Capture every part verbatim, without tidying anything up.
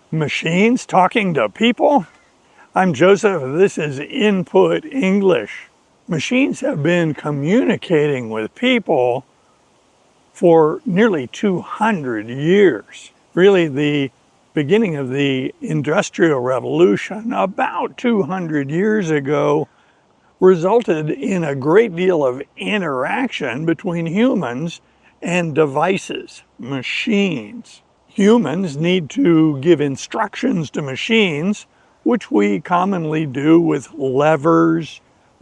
Machines talking to people? I'm Joseph. This is Input English. Machines have been communicating with people for nearly two hundred years. Really, the beginning of the Industrial Revolution, about two hundred years ago, resulted in a great deal of interaction between humans and devices, machines. Humans need to give instructions to machines, which we commonly do with levers,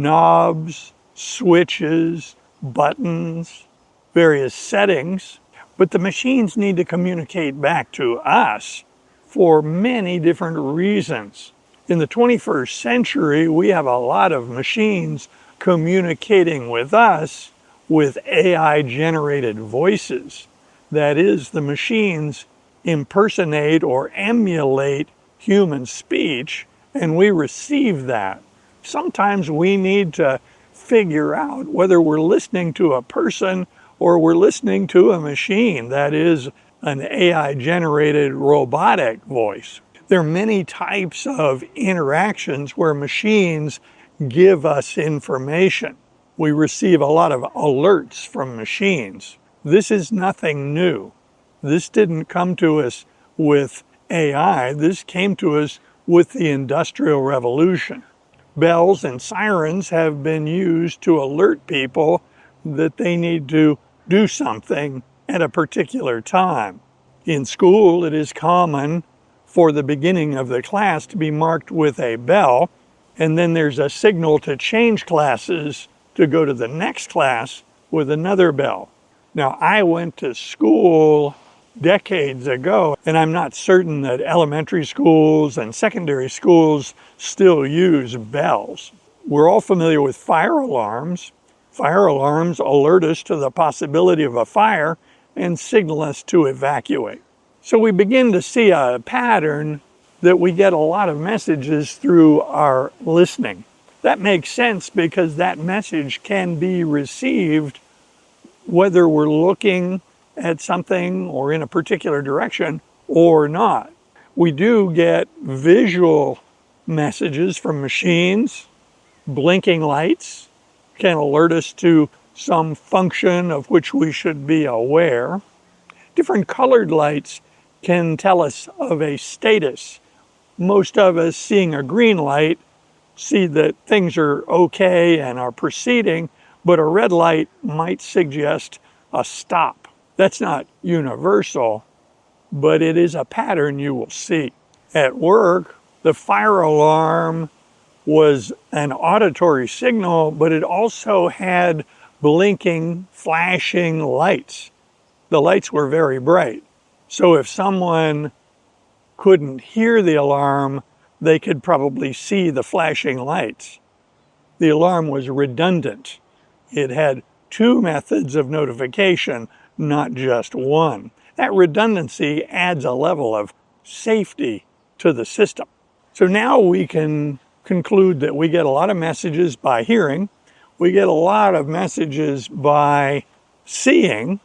knobs, switches, buttons, various settings. But the machines need to communicate back to us for many different reasons. In the twenty-first century, we have a lot of machines communicating with us with A I-generated voices. That is, the machines impersonate or emulate human speech, and we receive that. Sometimes we need to figure out whether we're listening to a person or we're listening to a machine, that is, an A I-generated robotic voice. There are many types of interactions where machines give us information. We receive a lot of alerts from machines. This is nothing new. This didn't come to us with A I. This came to us with the Industrial Revolution. Bells and sirens have been used to alert people that they need to do something at a particular time. In school, it is common for the beginning of the class to be marked with a bell, and then there's a signal to change classes to go to the next class with another bell. Now, I went to school decades ago, and I'm not certain that elementary schools and secondary schools still use bells. We're all familiar with fire alarms. Fire alarms alert us to the possibility of a fire and signal us to evacuate. So we begin to see a pattern that we get a lot of messages through our listening. That makes sense because that message can be received whether we're looking at something or in a particular direction or not. We do get visual messages from machines. Blinking lights can alert us to some function of which we should be aware. Different colored lights can tell us of a status. Most of us, seeing a green light, see that things are okay and are proceeding, but a red light might suggest a stop. That's not universal, but it is a pattern you will see. At work, the fire alarm was an auditory signal, but it also had blinking, flashing lights. The lights were very bright. So if someone couldn't hear the alarm, they could probably see the flashing lights. The alarm was redundant. It had two methods of notification, not just one. That redundancy adds a level of safety to the system. So now we can conclude that we get a lot of messages by hearing. We get a lot of messages by seeing,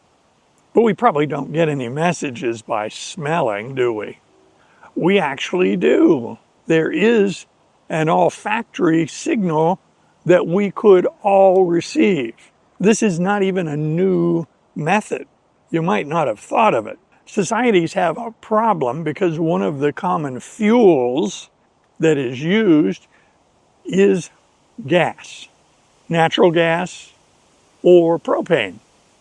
but we probably don't get any messages by smelling, do we? We actually do. There is an olfactory signal that we could all receive. This is not even a new method. You might not have thought of it. Societies have a problem because one of the common fuels that is used is gas, natural gas or propane,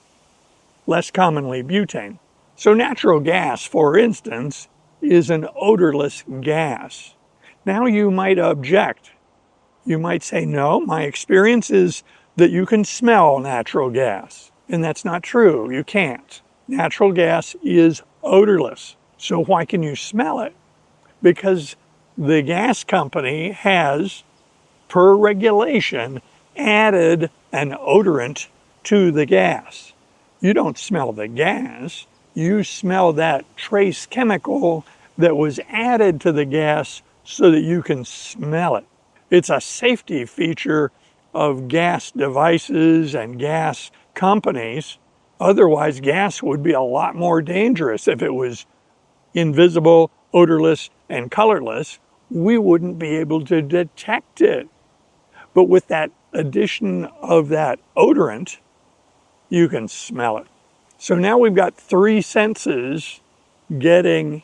less commonly butane. So natural gas, for instance, is an odorless gas. Now you might object. You might say, no, my experience is that you can smell natural gas. And that's not true. You can't. Natural gas is odorless. So why can you smell it? Because the gas company has, per regulation, added an odorant to the gas. You don't smell the gas. You smell that trace chemical that was added to the gas so that you can smell it. It's a safety feature of gas devices and gas companies. Otherwise, gas would be a lot more dangerous if it was invisible odorless and colorless, we wouldn't be able to detect it. But with that addition of that odorant, you can smell it. So now we've got three senses getting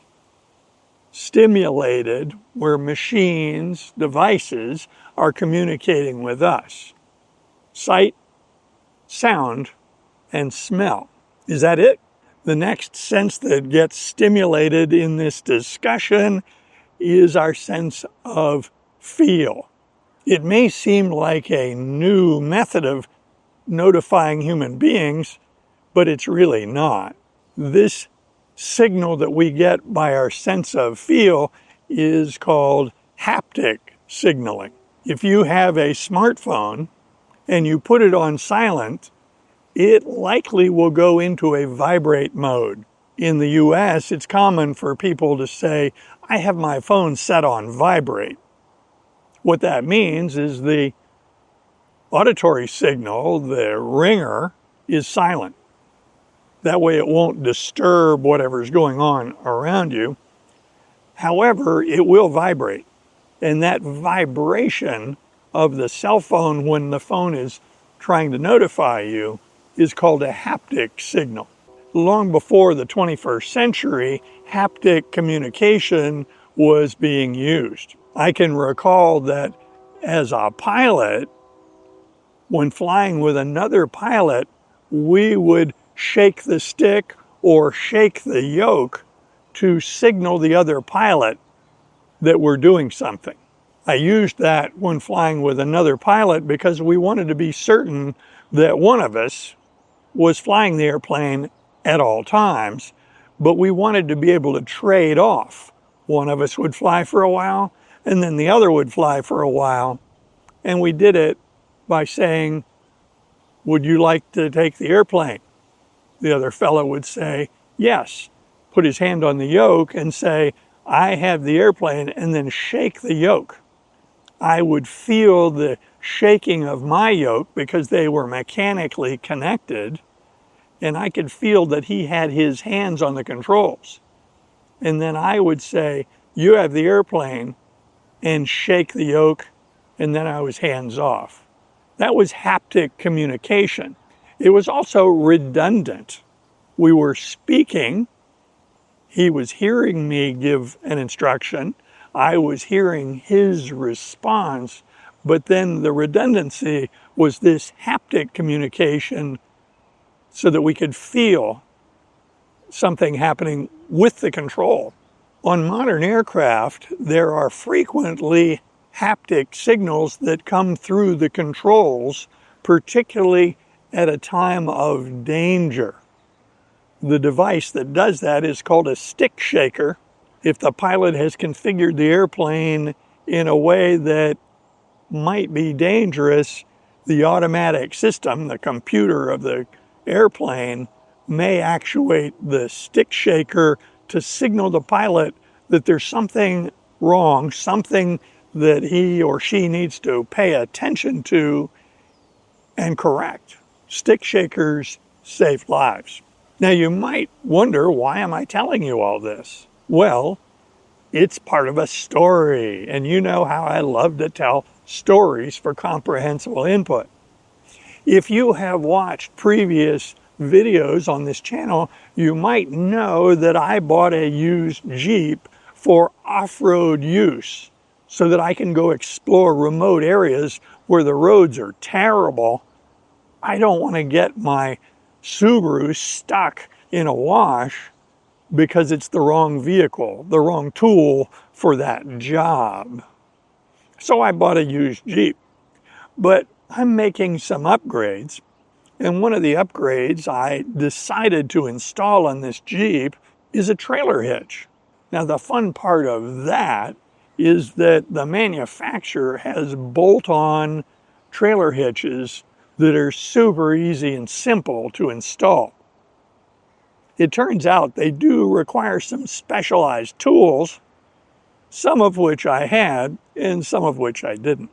stimulated where machines, devices, are communicating with us. Sight, sound, and smell. Is that it? The next sense that gets stimulated in this discussion is our sense of feel. It may seem like a new method of notifying human beings, but it's really not. This signal that we get by our sense of feel is called haptic signaling. If you have a smartphone and you put it on silent, it likely will go into a vibrate mode. In the U S, it's common for people to say, I have my phone set on vibrate. What that means is the auditory signal, the ringer, is silent. That way it won't disturb whatever's going on around you. However, it will vibrate. And that vibration of the cell phone when the phone is trying to notify you is called a haptic signal. Long before the twenty-first century, haptic communication was being used. I can recall that as a pilot, when flying with another pilot, we would shake the stick or shake the yoke to signal the other pilot that we're doing something. I used that when flying with another pilot because we wanted to be certain that one of us was flying the airplane at all times, but we wanted to be able to trade off. One of us would fly for a while, and then the other would fly for a while, and we did it by saying, would you like to take the airplane? The other fellow would say, yes, put his hand on the yoke and say, I have the airplane, and then shake the yoke. I would feel the shaking of my yoke because they were mechanically connected, and I could feel that he had his hands on the controls. And then I would say, you have the airplane, and shake the yoke, and then I was hands off. That was haptic communication. It was also redundant. We were speaking, he was hearing me give an instruction, I was hearing his response, but then the redundancy was this haptic communication so that we could feel something happening with the control. On modern aircraft, there are frequently haptic signals that come through the controls, particularly at a time of danger. The device that does that is called a stick shaker. If the pilot has configured the airplane in a way that might be dangerous, the automatic system, the computer of the airplane, may actuate the stick shaker to signal the pilot that there's something wrong, something that he or she needs to pay attention to and correct. Stick shakers save lives. Now you might wonder, why am I telling you all this? Well, it's part of a story, and you know how I love to tell stories for comprehensible input. If you have watched previous videos on this channel, you might know that I bought a used Jeep for off-road use so that I can go explore remote areas where the roads are terrible. I don't want to get my Subaru stuck in a wash because it's the wrong vehicle, the wrong tool for that job. So I bought a used Jeep. But I'm making some upgrades, and one of the upgrades I decided to install on this Jeep is a trailer hitch. Now the fun part of that is that the manufacturer has bolt-on trailer hitches that are super easy and simple to install. It turns out they do require some specialized tools, some of which I had and some of which I didn't.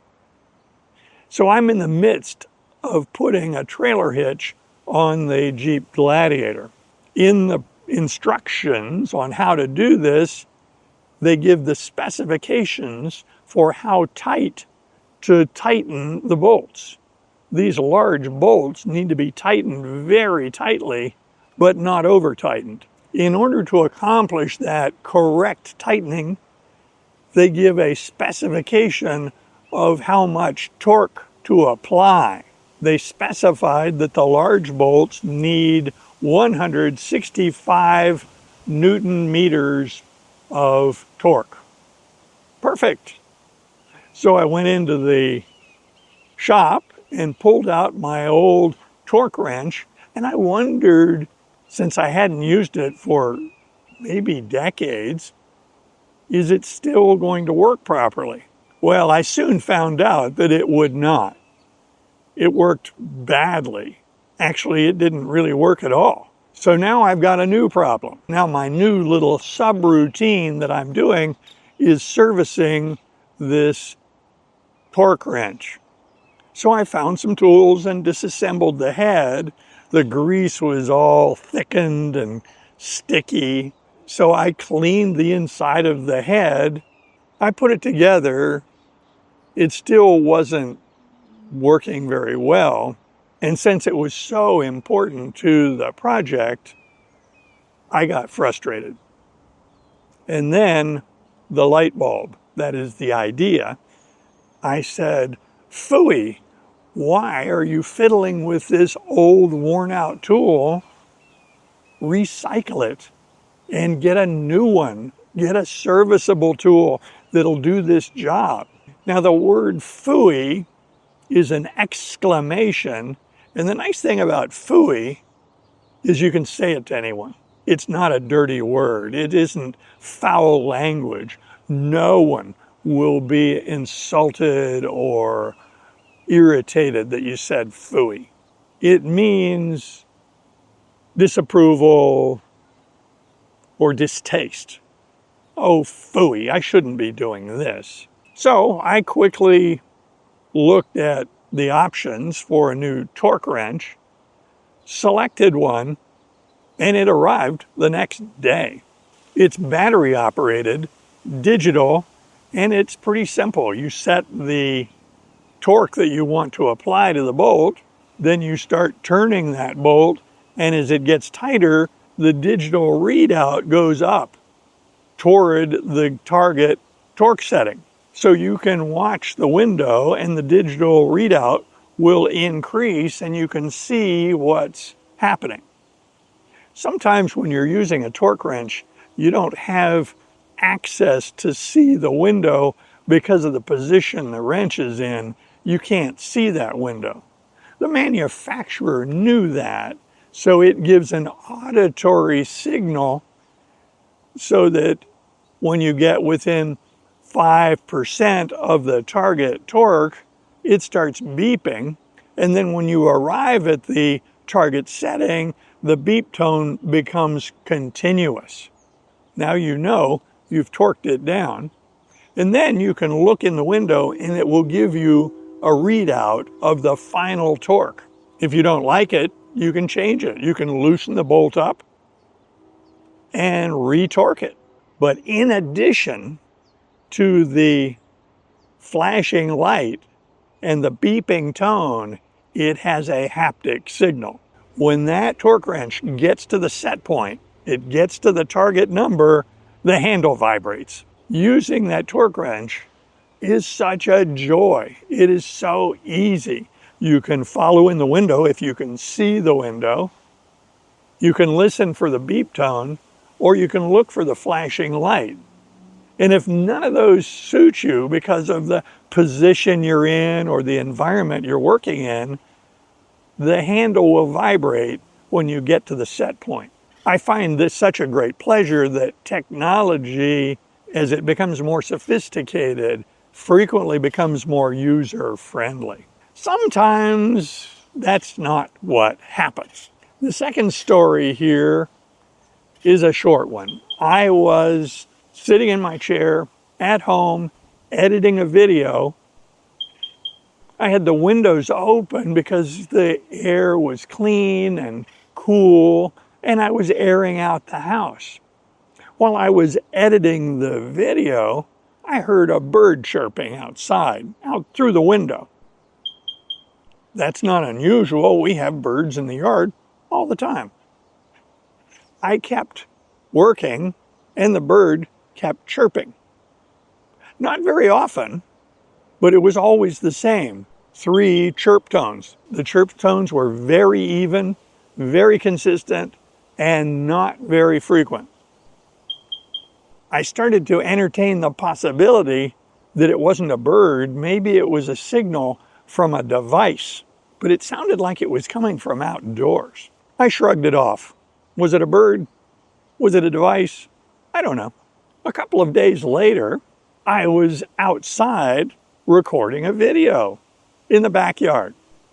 So I'm in the midst of putting a trailer hitch on the Jeep Gladiator. In the instructions on how to do this, they give the specifications for how tight to tighten the bolts. These large bolts need to be tightened very tightly, but not over-tightened. In order to accomplish that correct tightening, they give a specification of how much torque to apply. They specified that the large bolts need one hundred sixty-five Newton meters of torque. Perfect. So I went into the shop and pulled out my old torque wrench, and I wondered, since I hadn't used it for maybe decades, is it still going to work properly? Well, I soon found out that it would not. It worked badly. Actually, it didn't really work at all. So now I've got a new problem. Now my new little subroutine that I'm doing is servicing this torque wrench. So I found some tools and disassembled the head. The grease was all thickened and sticky. So I cleaned the inside of the head. I put it together. It still wasn't working very well. And since it was so important to the project, I got frustrated. And then the light bulb, that is the idea. I said, phooey, why are you fiddling with this old worn out tool? Recycle it and get a new one. Get a serviceable tool that'll do this job. Now the word phooey is an exclamation. And the nice thing about phooey is you can say it to anyone. It's not a dirty word. It isn't foul language. No one will be insulted or irritated that you said phooey. It means disapproval or distaste. Oh, phooey, I shouldn't be doing this. So I quickly looked at the options for a new torque wrench, selected one, and it arrived the next day. It's battery operated, digital, and it's pretty simple. You set the torque that you want to apply to the bolt, then you start turning that bolt, and as it gets tighter, the digital readout goes up toward the target torque setting. So you can watch the window and the digital readout will increase and you can see what's happening. Sometimes when you're using a torque wrench, you don't have access to see the window because of the position the wrench is in. You can't see that window. The manufacturer knew that, so it gives an auditory signal so that when you get within five percent of the target torque, it starts beeping. And then when you arrive at the target setting, the beep tone becomes continuous. Now you know you've torqued it down. And then you can look in the window and it will give you a readout of the final torque. If you don't like it, you can change it. You can loosen the bolt up and re-torque it. But in addition to the flashing light and the beeping tone, it has a haptic signal. When that torque wrench gets to the set point, it gets to the target number, the handle vibrates. Using that torque wrench is such a joy. It is so easy. You can follow in the window if you can see the window. You can listen for the beep tone, or you can look for the flashing light. And if none of those suit you because of the position you're in or the environment you're working in, the handle will vibrate when you get to the set point. I find this such a great pleasure that technology, as it becomes more sophisticated, frequently becomes more user-friendly. Sometimes that's not what happens. The second story here is a short one. I was sitting in my chair at home, editing a video. I had the windows open because the air was clean and cool, and I was airing out the house. While I was editing the video, I heard a bird chirping outside, out through the window. That's not unusual. We have birds in the yard all the time. I kept working, and the bird kept chirping. Not very often, but it was always the same. Three chirp tones. The chirp tones were very even, very consistent, and not very frequent. I started to entertain the possibility that it wasn't a bird. Maybe it was a signal from a device, but it sounded like it was coming from outdoors. I shrugged it off. Was it a bird? Was it a device? I don't know. A couple of days later, I was outside recording a video in the backyard.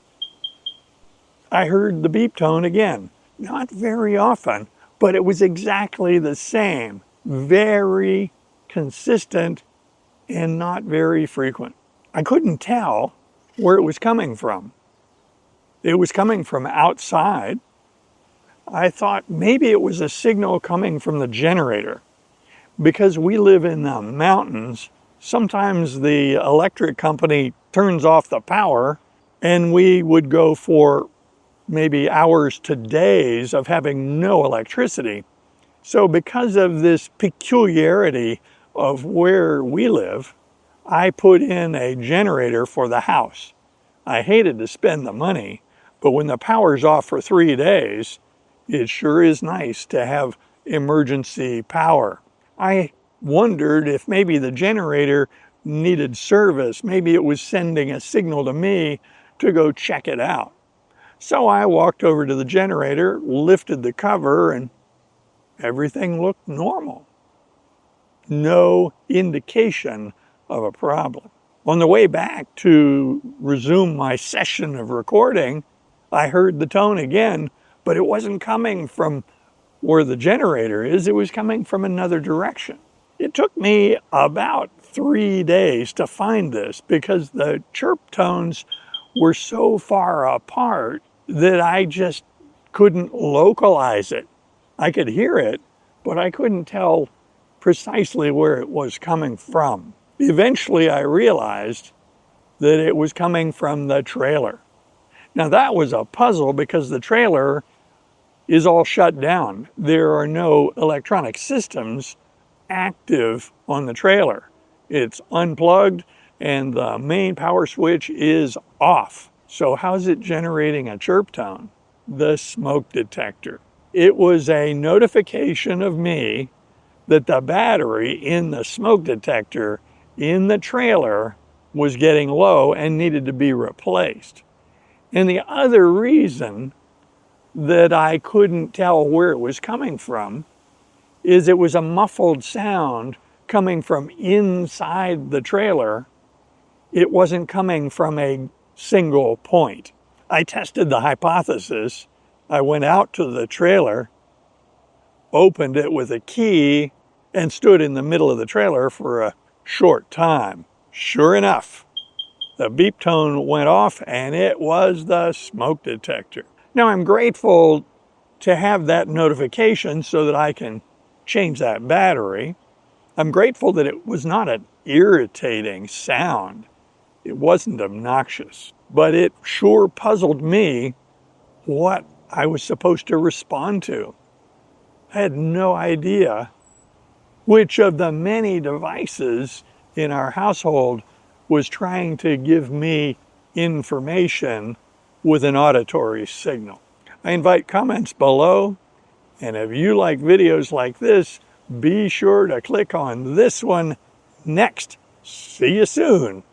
I heard the beep tone again. Not very often, but it was exactly the same. Very consistent and not very frequent. I couldn't tell where it was coming from. It was coming from outside. I thought maybe it was a signal coming from the generator. Because we live in the mountains, sometimes the electric company turns off the power, and we would go for maybe hours to days of having no electricity. So because of this peculiarity of where we live, I put in a generator for the house. I hated to spend the money, but when the power's off for three days, it sure is nice to have emergency power. I wondered if maybe the generator needed service. Maybe it was sending a signal to me to go check it out. So I walked over to the generator, lifted the cover, and everything looked normal. No indication of a problem. On the way back to resume my session of recording, I heard the tone again, but it wasn't coming from where the generator is. It was coming from another direction. It took me about three days to find this because the chirp tones were so far apart that I just couldn't localize it. I could hear it, but I couldn't tell precisely where it was coming from. Eventually, I realized that it was coming from the trailer. Now, that was a puzzle because the trailer is all shut down. There are no electronic systems active on the trailer. It's unplugged and the main power switch is off. So how's it generating a chirp tone? The smoke detector. It was a notification of me that the battery in the smoke detector in the trailer was getting low and needed to be replaced. And the other reason that I couldn't tell where it was coming from is it was a muffled sound coming from inside the trailer. It wasn't coming from a single point. I tested the hypothesis. I went out to the trailer, opened it with a key, and stood in the middle of the trailer for a short time. Sure enough, the beep tone went off and it was the smoke detector. Now I'm grateful to have that notification so that I can change that battery. I'm grateful that it was not an irritating sound. It wasn't obnoxious, but it sure puzzled me what I was supposed to respond to. I had no idea which of the many devices in our household was trying to give me information with an auditory signal. I invite comments below, and if you like videos like this, be sure to click on this one next. See you soon.